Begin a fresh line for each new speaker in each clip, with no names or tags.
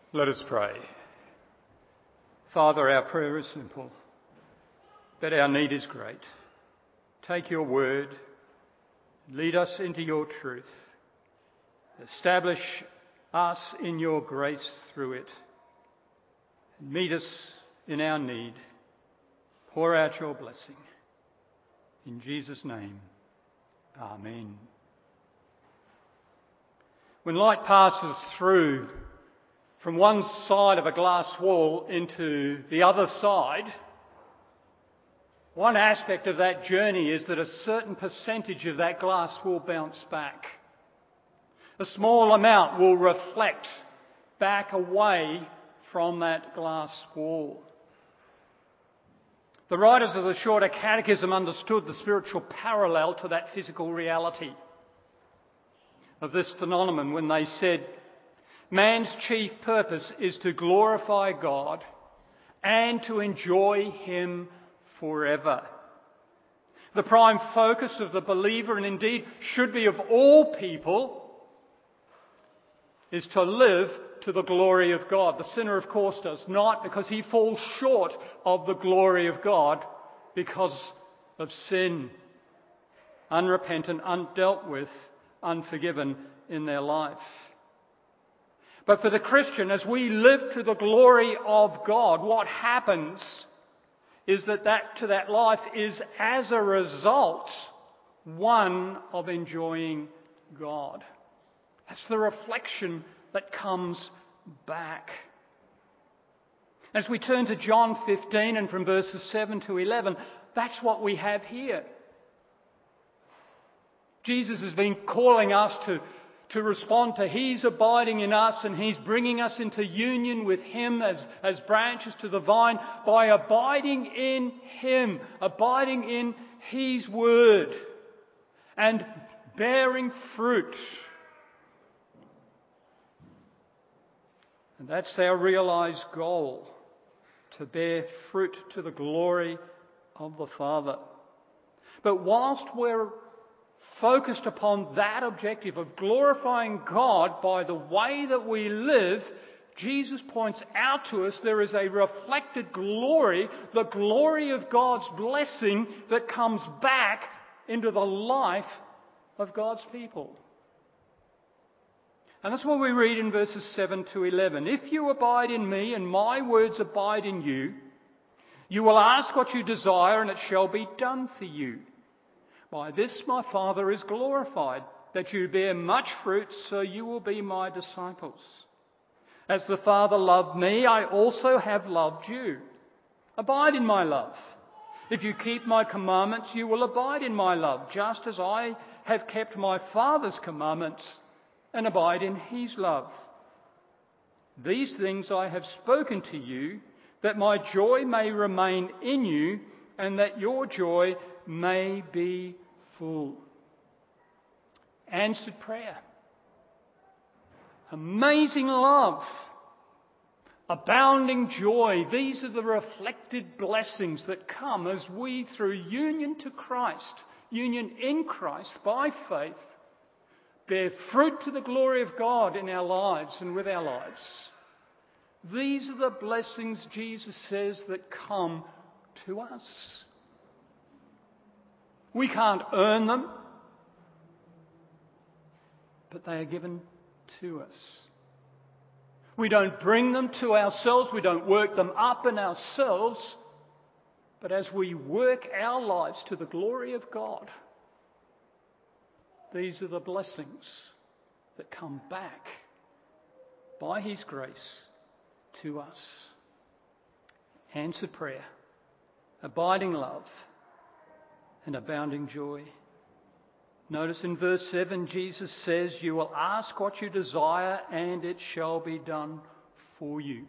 Let us pray. Father, our prayer is simple, but our need is great. Take your word, lead us into your truth, establish us in your grace through it, meet us in our need, pour out your blessing. In Jesus' name, Amen. When light passes through from one side of a glass wall into the other side, one aspect of that journey is that a certain percentage of that glass will bounce back. A small amount will reflect back away from that glass wall. The writers of the Shorter Catechism understood the spiritual parallel to that physical reality of this phenomenon when they said, man's chief purpose is to glorify God and to enjoy Him forever. The prime focus of the believer, and indeed should be of all people, is to live to the glory of God. The sinner, of course, does not, because he falls short of the glory of God because of sin, unrepentant, undealt with, unforgiven in their life. But for the Christian, as we live to the glory of God, what happens is that life is, as a result, one of enjoying God. That's the reflection that comes back. As we turn to John 15 and from verses 7 to 11, that's what we have here. Jesus has been calling us to respond to His abiding in us, and He's bringing us into union with Him as branches to the vine by abiding in Him, abiding in His Word and bearing fruit. And that's our realised goal, to bear fruit to the glory of the Father. But whilst we're focused upon that objective of glorifying God by the way that we live, Jesus points out to us there is a reflected glory, the glory of God's blessing that comes back into the life of God's people. And that's what we read in verses 7 to 11. If you abide in me and my words abide in you, you will ask what you desire and it shall be done for you. By this my Father is glorified, that you bear much fruit, so you will be my disciples. As the Father loved me, I also have loved you. Abide in my love. If you keep my commandments, you will abide in my love, just as I have kept my Father's commandments and abide in His love. These things I have spoken to you, that my joy may remain in you, and that your joy may be full. Answered prayer. Amazing love. Abounding joy. These are the reflected blessings that come as we, through union to Christ, union in Christ by faith, bear fruit to the glory of God in our lives and with our lives. These are the blessings, Jesus says, that come to us. We can't earn them, but they are given to us. We don't bring them to ourselves, we don't work them up in ourselves, but as we work our lives to the glory of God, these are the blessings that come back by His grace to us. Answered prayer, abiding love, and abounding joy. Notice in verse 7, Jesus says, you will ask what you desire and it shall be done for you.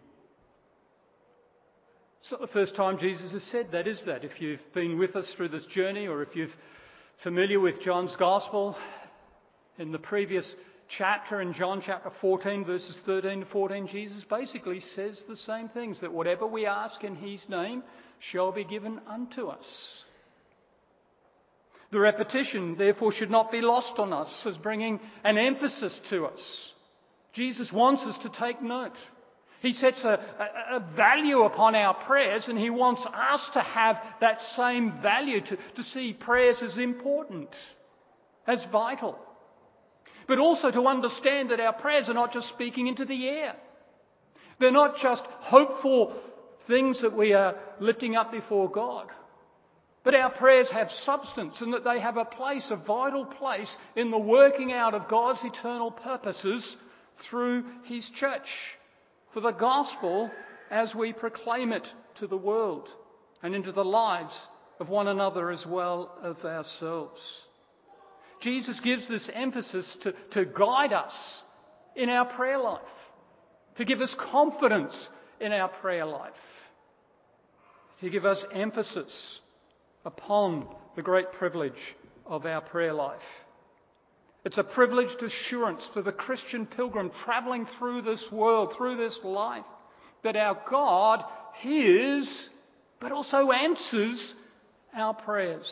It's not the first time Jesus has said that, is that? If you've been with us through this journey, or if you're familiar with John's Gospel, in the previous chapter, in John chapter 14, verses 13 to 14, Jesus basically says the same things, that whatever we ask in His name shall be given unto us. The repetition, therefore, should not be lost on us as bringing an emphasis to us. Jesus wants us to take note. He sets a value upon our prayers, and He wants us to have that same value, to see prayers as important, as vital. But also to understand that our prayers are not just speaking into the air. They're not just hopeful things that we are lifting up before God. But our prayers have substance, and that they have a place, a vital place, in the working out of God's eternal purposes through His church, for the gospel as we proclaim it to the world and into the lives of one another as well as ourselves. Jesus gives this emphasis to guide us in our prayer life, to give us confidence in our prayer life, to give us emphasis upon the great privilege of our prayer life. It's a privileged assurance for the Christian pilgrim travelling through this world, through this life, that our God hears but also answers our prayers.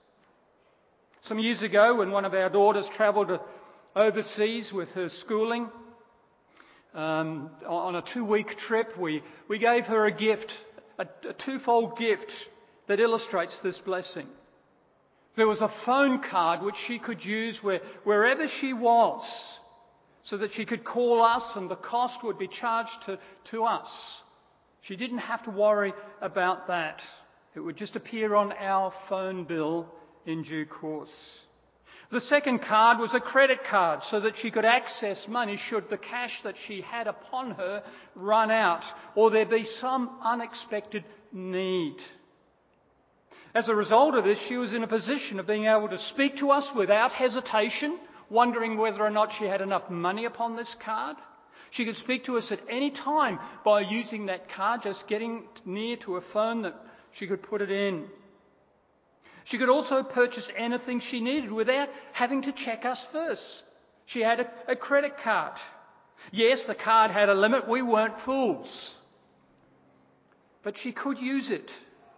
Some years ago, when one of our daughters travelled overseas with her schooling, on a 2-week trip, we gave her a gift, a twofold gift that illustrates this blessing. There was a phone card which she could use wherever she was, so that she could call us and the cost would be charged to us. She didn't have to worry about that. It would just appear on our phone bill in due course. The second card was a credit card, so that she could access money should the cash that she had upon her run out or there be some unexpected need. As a result of this, she was in a position of being able to speak to us without hesitation, wondering whether or not she had enough money upon this card. She could speak to us at any time by using that card, just getting near to a phone that she could put it in. She could also purchase anything she needed without having to check us first. She had a credit card. Yes, the card had a limit. We weren't fools. But she could use it.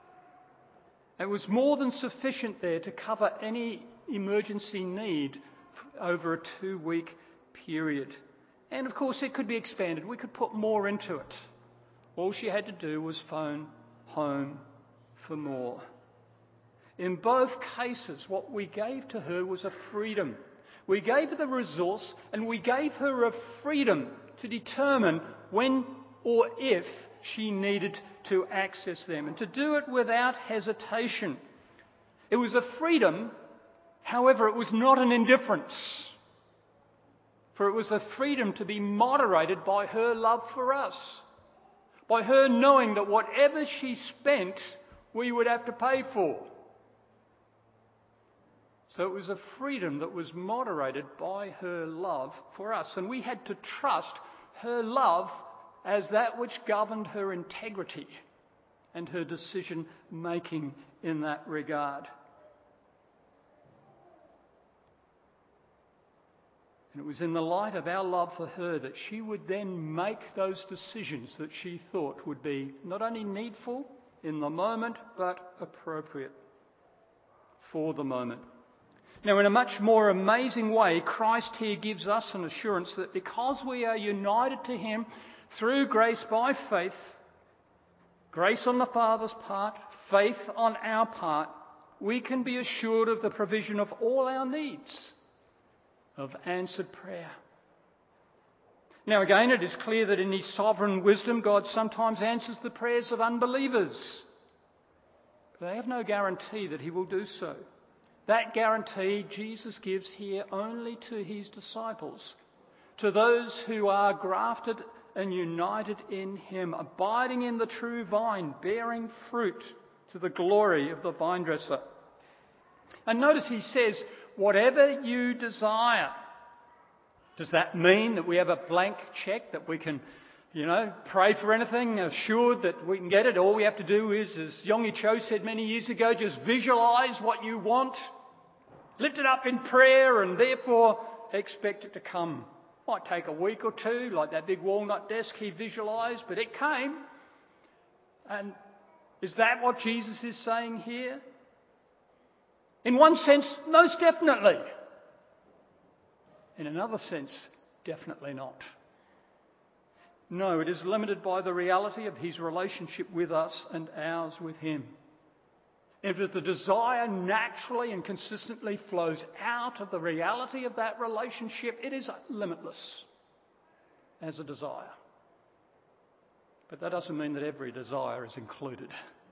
It was more than sufficient there to cover any emergency need over a 2-week period. And of course it could be expanded. We could put more into it. All she had to do was phone home for more. In both cases, what we gave to her was a freedom. We gave her the resource, and we gave her a freedom to determine when or if she needed to access them, and to do it without hesitation. It was a freedom, however, it was not an indifference. For it was a freedom to be moderated by her love for us, by her knowing that whatever she spent, we would have to pay for. So it was a freedom that was moderated by her love for us. And we had to trust her love as that which governed her integrity and her decision making in that regard. And it was in the light of our love for her that she would then make those decisions that she thought would be not only needful in the moment, but appropriate for the moment. Now, in a much more amazing way, Christ here gives us an assurance that because we are united to Him through grace by faith, grace on the Father's part, faith on our part, we can be assured of the provision of all our needs, of answered prayer. Now again, it is clear that in His sovereign wisdom, God sometimes answers the prayers of unbelievers. But they have no guarantee that He will do so. That guarantee Jesus gives here only to His disciples, to those who are grafted and united in Him, abiding in the true vine, bearing fruit to the glory of the vine dresser. And notice He says, whatever you desire. Does that mean that we have a blank cheque that we can, pray for anything, assured that we can get it? All we have to do is, as Yonggi Cho said many years ago, just visualise what you want, lift it up in prayer, and therefore expect it to come. Might take a week or two, like that big walnut desk he visualised, but it came. And is that what Jesus is saying here? In one sense, most definitely. In another sense, definitely not. No, it is limited by the reality of his relationship with us and ours with him. If the desire naturally and consistently flows out of the reality of that relationship, it is limitless as a desire. But that doesn't mean that every desire is included.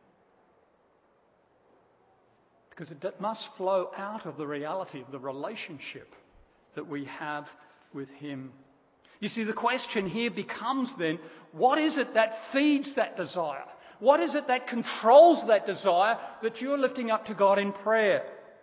Because it must flow out of the reality of the relationship that we have with him. You see, the question here becomes then, what is it that feeds that desire? What is it that controls that desire that you're lifting up to God in prayer?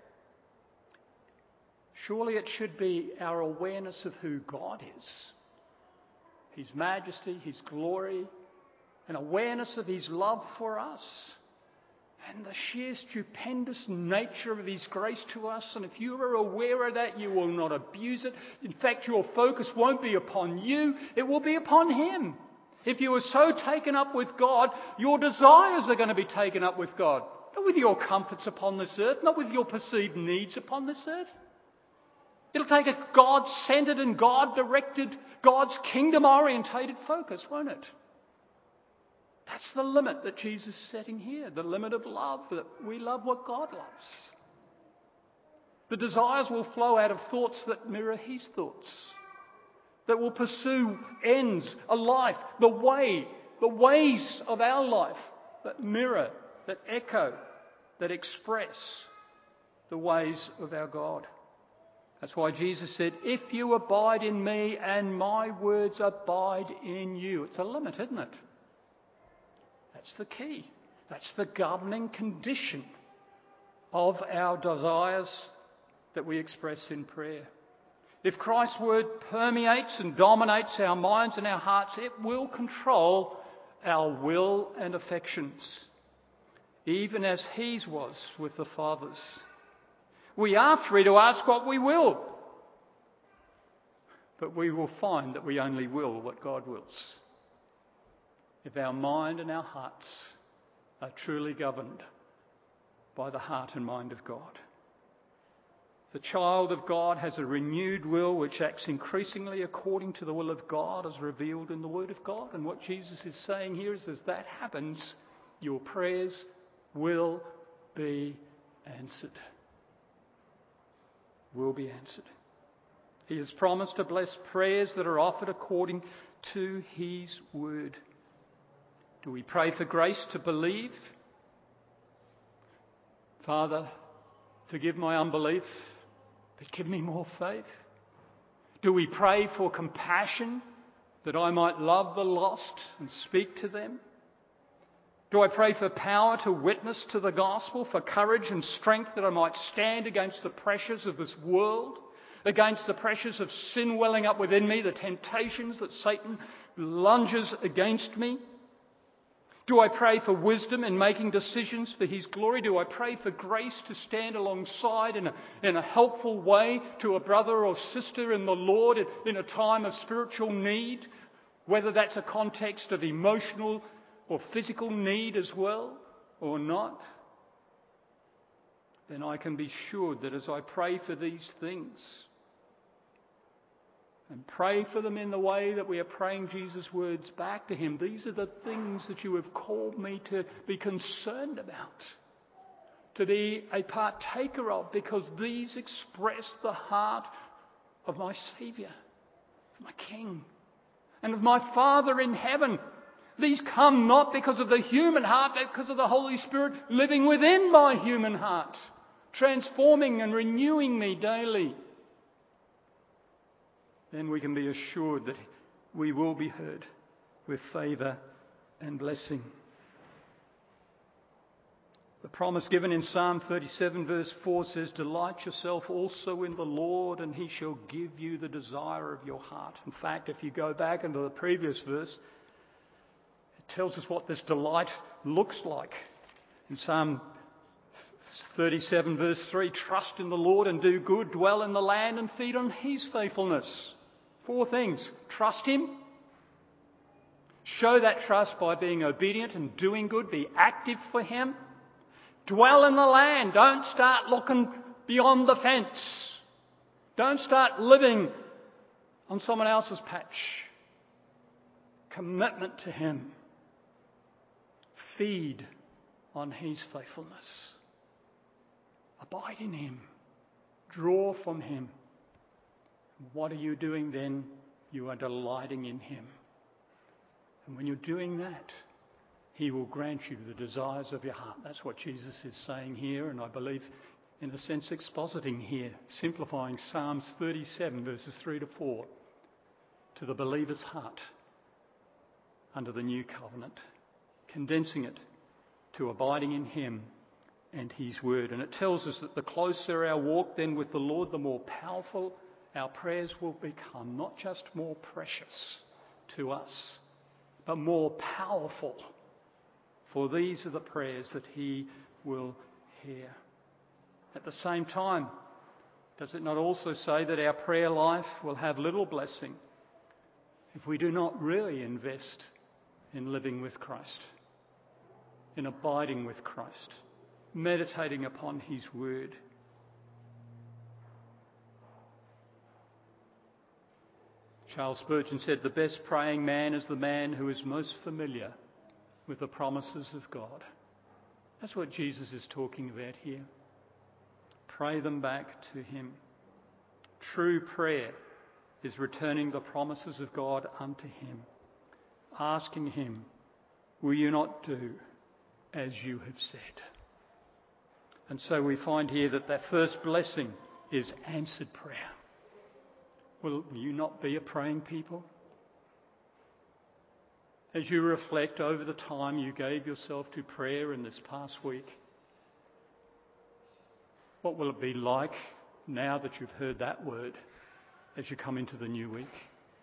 Surely it should be our awareness of who God is. His majesty, his glory, an awareness of his love for us. And the sheer stupendous nature of his grace to us. And if you are aware of that, you will not abuse it. In fact, your focus won't be upon you. It will be upon him. If you are so taken up with God, your desires are going to be taken up with God. Not with your comforts upon this earth. Not with your perceived needs upon this earth. It'll take a God-centered and God-directed, God's kingdom-orientated focus, won't it? That's the limit that Jesus is setting here, the limit of love, that we love what God loves. The desires will flow out of thoughts that mirror his thoughts, that will pursue ends, a life, the ways of our life that mirror, that echo, that express the ways of our God. That's why Jesus said, if you abide in me and my words abide in you. It's a limit, isn't it? That's the key. That's the governing condition of our desires that we express in prayer. If Christ's word permeates and dominates our minds and our hearts, it will control our will and affections, even as his was with the Father's. We are free to ask what we will, but we will find that we only will what God wills. If our mind and our hearts are truly governed by the heart and mind of God. The child of God has a renewed will which acts increasingly according to the will of God as revealed in the Word of God. And what Jesus is saying here is as that happens, your prayers will be answered. Will be answered. He has promised to bless prayers that are offered according to his word. Do we pray for grace to believe? Father, forgive my unbelief, but give me more faith. Do we pray for compassion that I might love the lost and speak to them? Do I pray for power to witness to the gospel, for courage and strength that I might stand against the pressures of this world, against the pressures of sin welling up within me, the temptations that Satan lunges against me? Do I pray for wisdom in making decisions for his glory? Do I pray for grace to stand alongside in a helpful way to a brother or sister in the Lord in a time of spiritual need, whether that's a context of emotional or physical need as well or not? Then I can be sure that as I pray for these things, and pray for them in the way that we are praying Jesus' words back to him. These are the things that you have called me to be concerned about, to be a partaker of, because these express the heart of my Saviour, of my King, and of my Father in heaven. These come not because of the human heart, but because of the Holy Spirit living within my human heart, transforming and renewing me daily. Then we can be assured that we will be heard with favour and blessing. The promise given in Psalm 37 verse 4 says, delight yourself also in the Lord and he shall give you the desire of your heart. In fact, if you go back into the previous verse, it tells us what this delight looks like. In Psalm 37 verse 3, trust in the Lord and do good, dwell in the land and feed on his faithfulness. 4 things. Trust him. Show that trust by being obedient and doing good. Be active for him. Dwell in the land. Don't start looking beyond the fence. Don't start living on someone else's patch. commitment to him. Feed on his faithfulness. Abide in him. Draw from him. What are you doing then? You are delighting in him. And when you're doing that, he will grant you the desires of your heart. That's what Jesus is saying here, and I believe in a sense expositing here, simplifying Psalms 37 verses 3 to 4 to the believer's heart under the new covenant, condensing it to abiding in him and his word. And it tells us that the closer our walk then with the Lord, the more powerful our prayers will become. Not just more precious to us, but more powerful. For these are the prayers that he will hear. At the same time, does it not also say that our prayer life will have little blessing if we do not really invest in living with Christ, in abiding with Christ, meditating upon his word? Charles Spurgeon said, "The best praying man is the man who is most familiar with the promises of God." That's what Jesus is talking about here. Pray them back to him. True prayer is returning the promises of God unto him, asking him, "Will you not do as you have said?" And so we find here that that first blessing is answered prayer. Will you not be a praying people? As you reflect over the time you gave yourself to prayer in this past week, what will it be like now that you've heard that word as you come into the new week?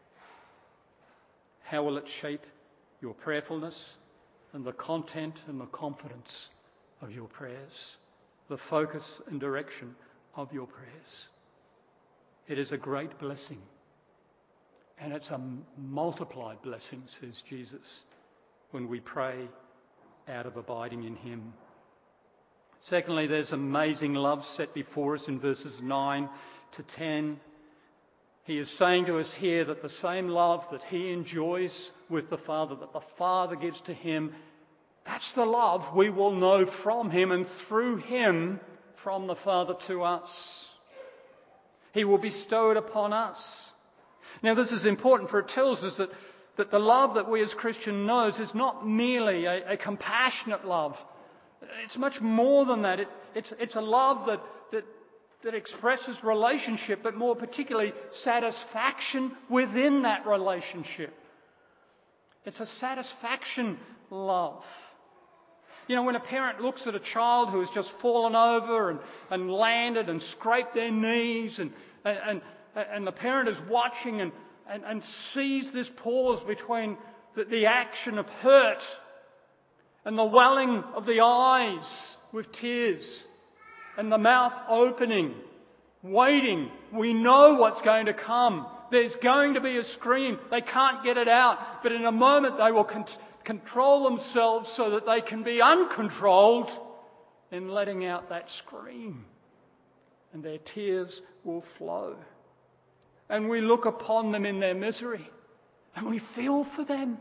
How will it shape your prayerfulness and the content and the confidence of your prayers, the focus and direction of your prayers? It is a great blessing, and it's a multiplied blessing, says Jesus, when we pray out of abiding in him. Secondly, there's amazing love set before us in verses 9 to 10. He is saying to us here that the same love that he enjoys with the Father, that the Father gives to him, that's the love we will know from him and through him from the Father to us. He will bestow it upon us. Now this is important, for it tells us that the love that we as Christians know is not merely a compassionate love. It's much more than that. It's a love that expresses relationship, but more particularly satisfaction within that relationship. It's a satisfaction love. You know, when a parent looks at a child who has just fallen over and landed and scraped their knees, and the parent is watching and sees this pause between the action of hurt and the welling of the eyes with tears and the mouth opening, waiting. We know what's going to come. There's going to be a scream. They can't get it out, but in a moment they will control themselves so that they can be uncontrolled in letting out that scream, and their tears will flow. And we look upon them in their misery and we feel for them.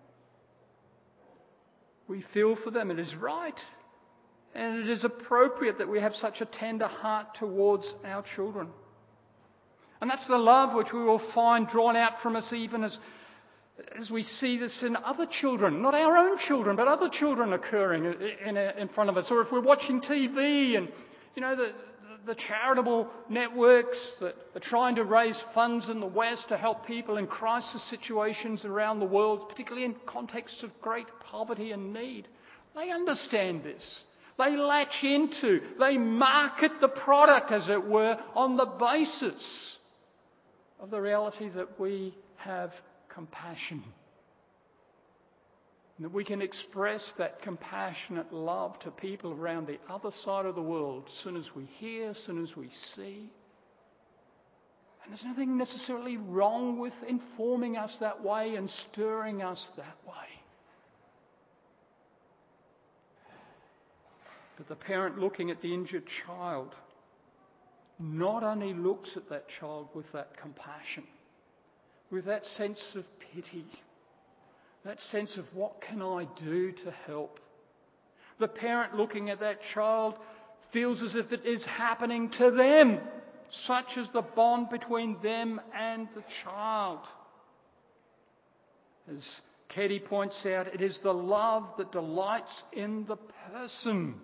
We feel for them. It is right and it is appropriate that we have such a tender heart towards our children. And that's the love which we will find drawn out from us even as we see this in other children, not our own children, but other children occurring in front of us. Or if we're watching TV and, you know, the charitable networks that are trying to raise funds in the West to help people in crisis situations around the world, particularly in contexts of great poverty and need. They understand this. They latch into, they market the product, as it were, on the basis of the reality that we have compassion. And that we can express that compassionate love to people around the other side of the world as soon as we hear, as soon as we see. And there's nothing necessarily wrong with informing us that way and stirring us that way. But the parent looking at the injured child not only looks at that child with that compassion, with that sense of pity, That sense of what can I do to help? The parent looking at that child feels as if it is happening to them. Such is the bond between them and the child. As Keddy points out, it is the love that delights in the person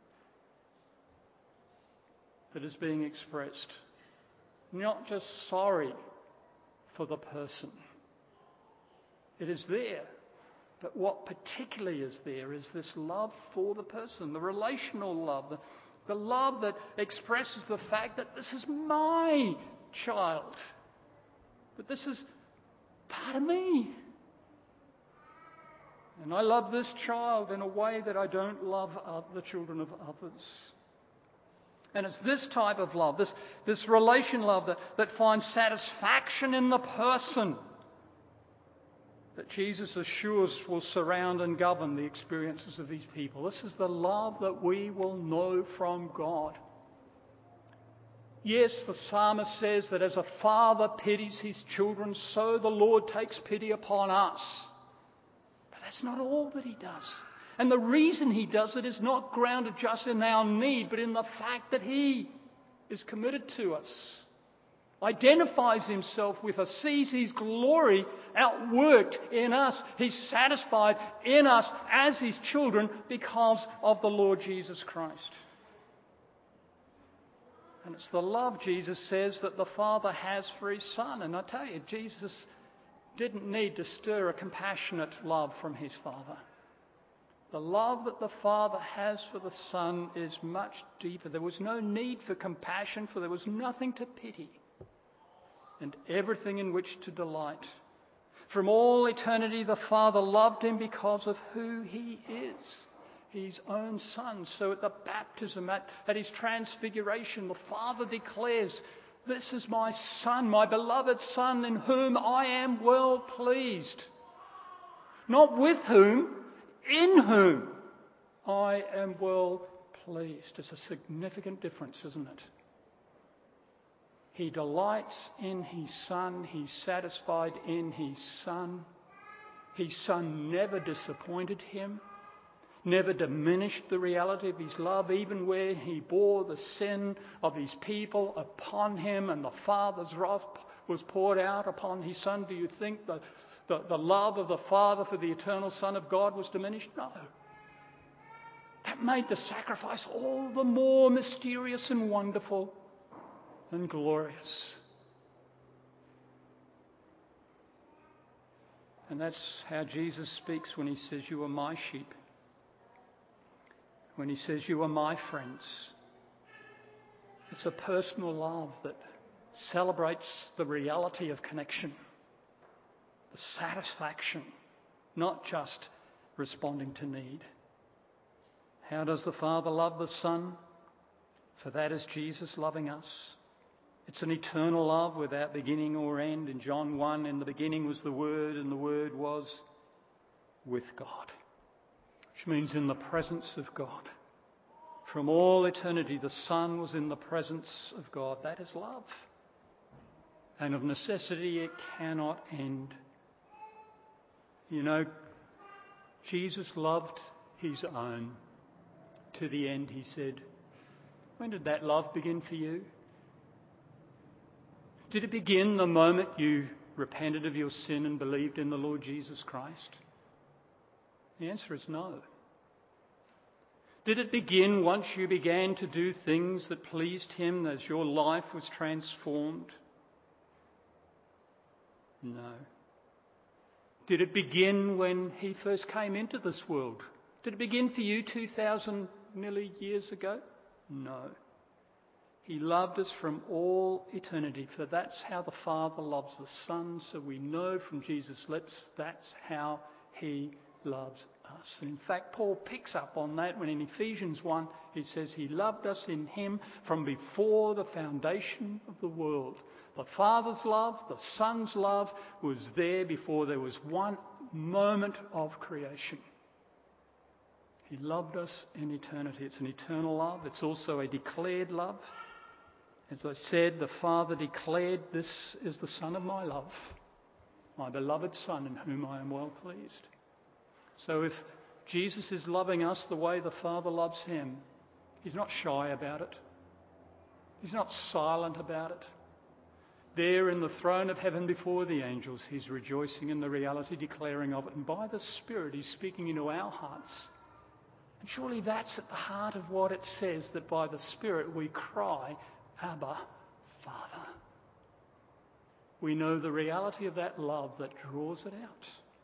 that is being expressed. Not just sorry for the person. It is there. But what particularly is there is this love for the person, the relational love, the love that expresses the fact that this is my child, that this is part of me. And I love this child in a way that I don't love the children of others. And it's this type of love, this relation love that finds satisfaction in the person, that Jesus assures will surround and govern the experiences of his people. This is the love that we will know from God. Yes, the psalmist says that as a father pities his children, so the Lord takes pity upon us. But that's not all that he does. And the reason he does it is not grounded just in our need, but in the fact that he is committed to us, identifies himself with us, sees his glory outworked in us. He's satisfied in us as his children because of the Lord Jesus Christ. And it's the love, Jesus says, that the Father has for his Son. And I tell you, Jesus didn't need to stir a compassionate love from his Father. The love that the Father has for the Son is much deeper. There was no need for compassion, for there was nothing to pity and everything in which to delight. From all eternity, the Father loved him because of who he is, his own Son. So at the baptism, at his transfiguration, the Father declares, "This is my Son, my beloved Son, in whom I am well pleased." Not with whom, in whom I am well pleased. It's a significant difference, isn't it? He delights in his Son. He's satisfied in his Son. His Son never disappointed him, never diminished the reality of his love, even where he bore the sin of his people upon him and the Father's wrath was poured out upon his Son. Do you think the love of the Father for the eternal Son of God was diminished? No. That made the sacrifice all the more mysterious and wonderful and glorious. And that's how Jesus speaks when he says, "You are my sheep." When he says, "You are my friends." It's a personal love that celebrates the reality of connection, the satisfaction, not just responding to need. How does the Father love the Son? For that is Jesus loving us. It's an eternal love without beginning or end. In John 1, in the beginning was the Word, and the Word was with God, which means in the presence of God. From all eternity, the Son was in the presence of God. That is love. And of necessity, it cannot end. You know, Jesus loved his own to the end, he said. When did that love begin for you? Did it begin the moment you repented of your sin and believed in the Lord Jesus Christ? The answer is no. Did it begin once you began to do things that pleased him as your life was transformed? No. Did it begin when he first came into this world? Did it begin for you 2,000 nearly years ago? No. He loved us from all eternity, for that's how the Father loves the Son. So we know from Jesus' lips that's how he loves us. And in fact, Paul picks up on that when in Ephesians 1 he says he loved us in him from before the foundation of the world. The Father's love, the Son's love was there before there was one moment of creation. He loved us in eternity. It's an eternal love. It's also a declared love. As I said, the Father declared, "This is the Son of my love, my beloved Son in whom I am well pleased. So if Jesus is loving us the way the Father loves him, he's not shy about it. He's not silent about it. There in the throne of heaven before the angels, he's rejoicing in the reality, declaring of it. And by the Spirit, he's speaking into our hearts. And surely that's at the heart of what it says, that by the Spirit we cry, Abba, Father. We know the reality of that love that draws it out.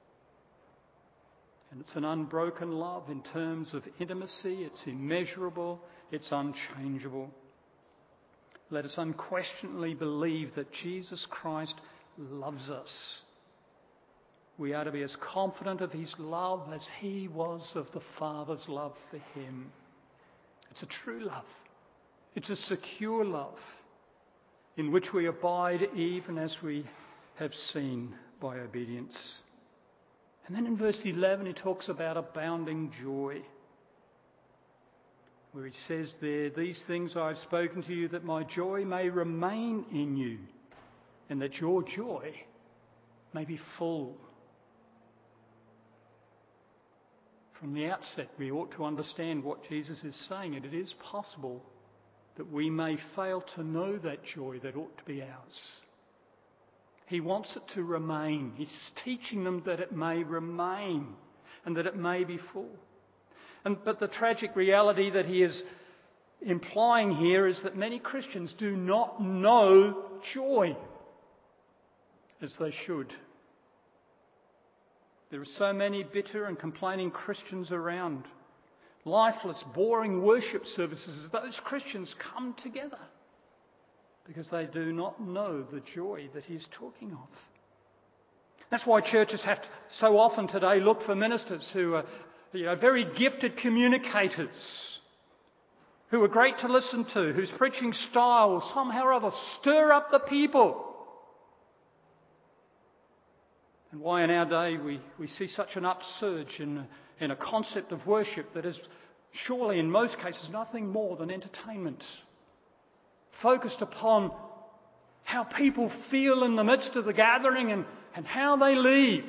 And it's an unbroken love in terms of intimacy. It's immeasurable. It's unchangeable. Let us unquestionably believe that Jesus Christ loves us. We are to be as confident of his love as he was of the Father's love for him. It's a true love. It's a secure love in which we abide even as we have seen by obedience. And then in verse 11 he talks about abounding joy, where he says there, these things I have spoken to you that my joy may remain in you and that your joy may be full. From the outset, we ought to understand what Jesus is saying, and it is possible that we may fail to know that joy that ought to be ours. He wants it to remain. He's teaching them that it may remain and that it may be full. But the tragic reality that he is implying here is that many Christians do not know joy as they should. There are so many bitter and complaining Christians around. Lifeless, boring worship services as those Christians come together because they do not know the joy that he's talking of. That's why churches have to so often today look for ministers who are very gifted communicators, who are great to listen to, whose preaching style will somehow or other stir up the people. And why in our day we see such an upsurge in a concept of worship that is surely in most cases nothing more than entertainment, focused upon how people feel in the midst of the gathering and how they leave.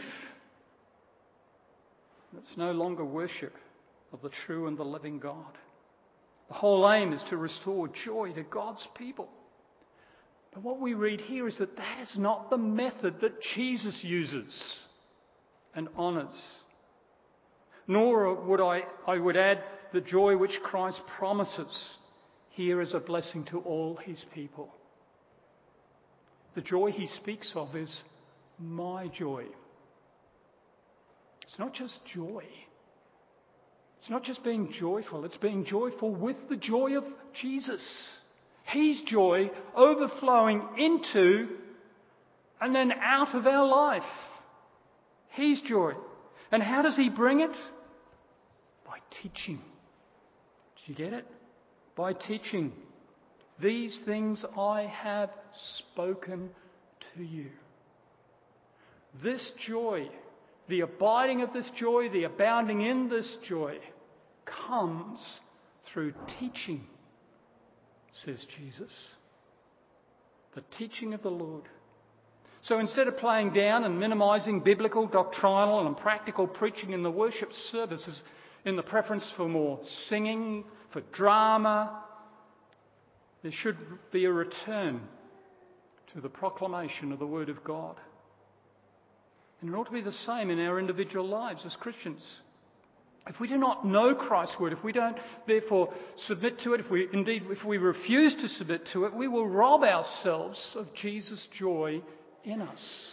It's no longer worship of the true and the living God. The whole aim is to restore joy to God's people. But what we read here is that that is not the method that Jesus uses and honours. Nor would I would add the joy which Christ promises here as a blessing to all his people. The joy he speaks of is my joy. It's not just joy. It's not just being joyful. It's being joyful with the joy of Jesus. His joy overflowing into and then out of our life. His joy. And how does he bring it? By teaching. Did you get it? By teaching. These things I have spoken to you. This joy, the abiding of this joy, the abounding in this joy, comes through teaching, says Jesus. The teaching of the Lord. So instead of playing down and minimising biblical, doctrinal and practical preaching in the worship services in the preference for more singing, for drama, there should be a return to the proclamation of the Word of God. And it ought to be the same in our individual lives as Christians. If we do not know Christ's Word, if we don't therefore submit to it, if we refuse to submit to it, we will rob ourselves of Jesus' joy in us.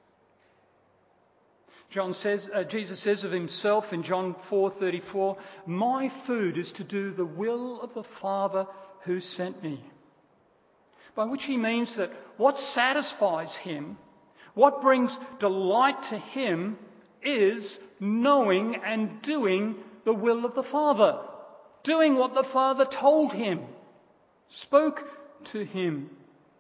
Jesus says of himself in John 4:34, "My food is to do the will of the Father who sent me." By which he means that what satisfies him, what brings delight to him, is knowing and doing the will of the Father. Doing what the Father told him, spoke to him.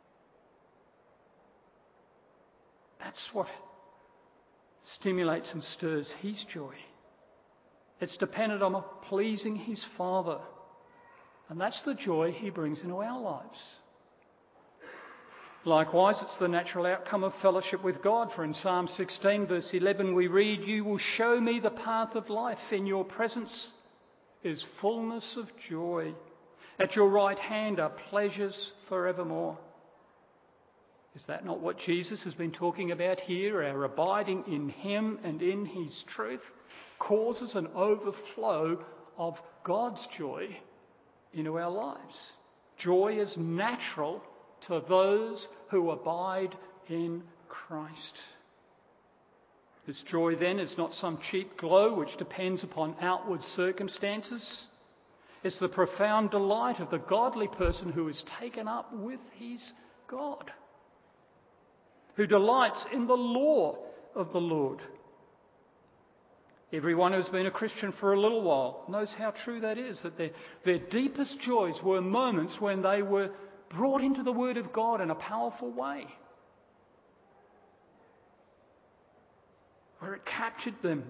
That's what stimulates and stirs his joy. It's dependent on pleasing his Father. And that's the joy he brings into our lives. Likewise, it's the natural outcome of fellowship with God. For in Psalm 16, verse 11, we read, "You will show me the path of life. In your presence is fullness of joy. At your right hand are pleasures forevermore." Is that not what Jesus has been talking about here? Our abiding in him and in his truth causes an overflow of God's joy into our lives. Joy is natural to those who abide in Christ. This joy then is not some cheap glow which depends upon outward circumstances. It's the profound delight of the godly person who is taken up with his God, who delights in the law of the Lord. Everyone who's been a Christian for a little while knows how true that is, that their deepest joys were moments when they were brought into the Word of God in a powerful way, where it captured them,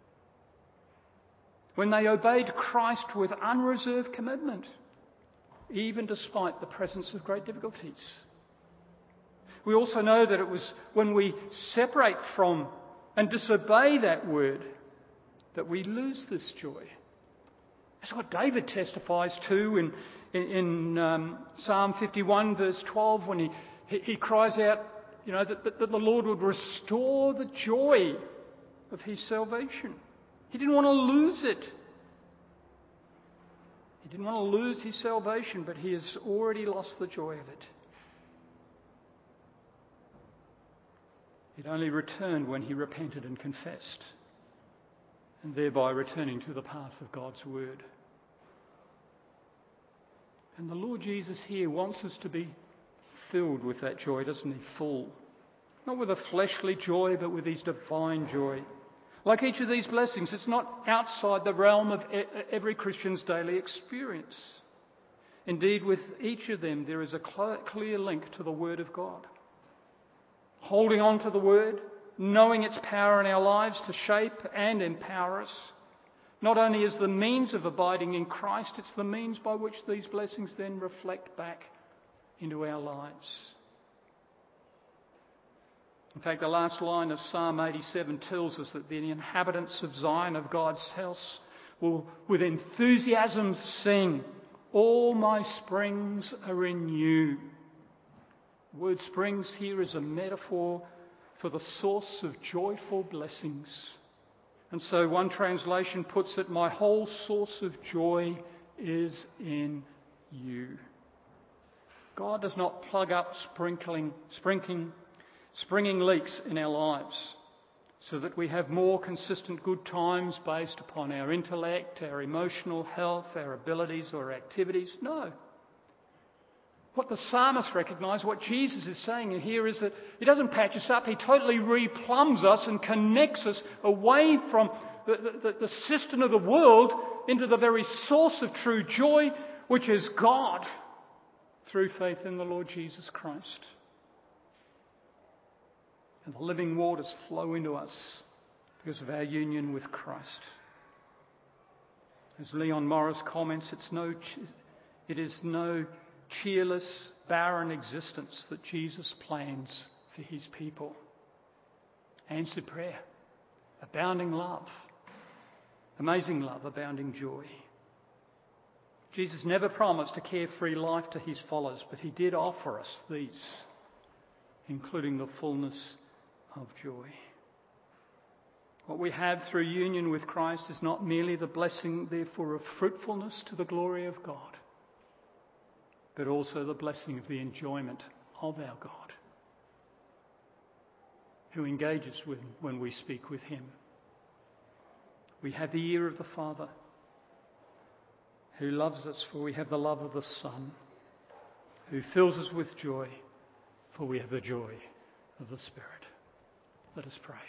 when they obeyed Christ with unreserved commitment, even despite the presence of great difficulties. We also know that it was when we separate from and disobey that Word that we lose this joy. That's what David testifies to in Psalm 51 verse 12 when he cries out, that the Lord would restore the joy of his salvation. He didn't want to lose it. He didn't want to lose his salvation, but he has already lost the joy of it. It only returned when he repented and confessed, and thereby returning to the path of God's Word. And the Lord Jesus here wants us to be filled with that joy, doesn't he? Full. Not with a fleshly joy, but with his divine joy. Like each of these blessings, it's not outside the realm of every Christian's daily experience. Indeed, with each of them, there is a clear link to the Word of God. Holding on to the Word, knowing its power in our lives to shape and empower us, not only is the means of abiding in Christ, it's the means by which these blessings then reflect back into our lives. In fact, the last line of Psalm 87 tells us that the inhabitants of Zion, of God's house, will with enthusiasm sing, "All my springs are in you." The word springs here is a metaphor for the source of joyful blessings. And so one translation puts it, "My whole source of joy is in you." God does not plug up springing leaks in our lives so that we have more consistent good times based upon our intellect, our emotional health, our abilities or activities. No. What the psalmist recognised, what Jesus is saying here is that he doesn't patch us up, he totally replumbs us and connects us away from the system of the world into the very source of true joy, which is God, through faith in the Lord Jesus Christ. And the living waters flow into us because of our union with Christ. As Leon Morris comments, it is no cheerless, barren existence that Jesus plans for his people. Answered prayer, abounding love, amazing love, abounding joy. Jesus never promised a carefree life to his followers, but he did offer us these, including the fullness of joy. What we have through union with Christ is not merely the blessing, therefore, of fruitfulness to the glory of God, but also the blessing of the enjoyment of our God, who engages when we speak with him. We have the ear of the Father, who loves us, for we have the love of the Son, who fills us with joy, for we have the joy of the Spirit. Let us pray.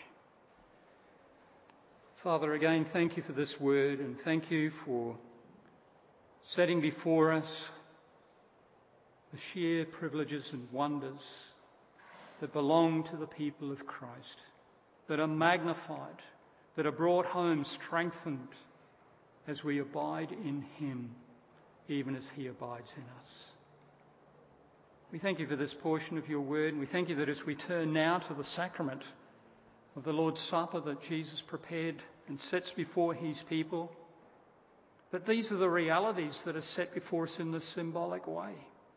Father, again, thank you for this word, and thank you for setting before us the sheer privileges and wonders that belong to the people of Christ, that are magnified, that are brought home strengthened as we abide in him, even as he abides in us. We thank you for this portion of your word, and we thank you that as we turn now to the sacrament of the Lord's Supper that Jesus prepared and sets before his people, that these are the realities that are set before us in this symbolic way.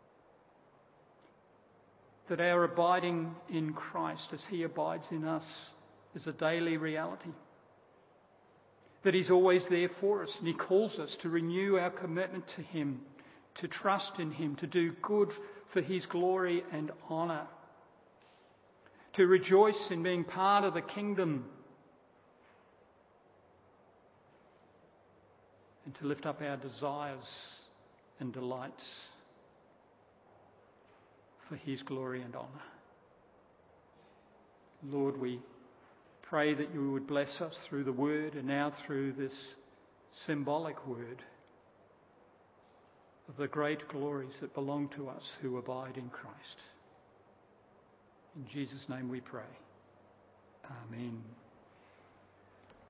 That our abiding in Christ as he abides in us is a daily reality. That he's always there for us, and he calls us to renew our commitment to him, to trust in him, to do good for his glory and honour, to rejoice in being part of the kingdom, and to lift up our desires and delights for his glory and honour. Lord, we pray that you would bless us through the word and now through this symbolic word of the great glories that belong to us who abide in Christ. In Jesus' name we pray. Amen.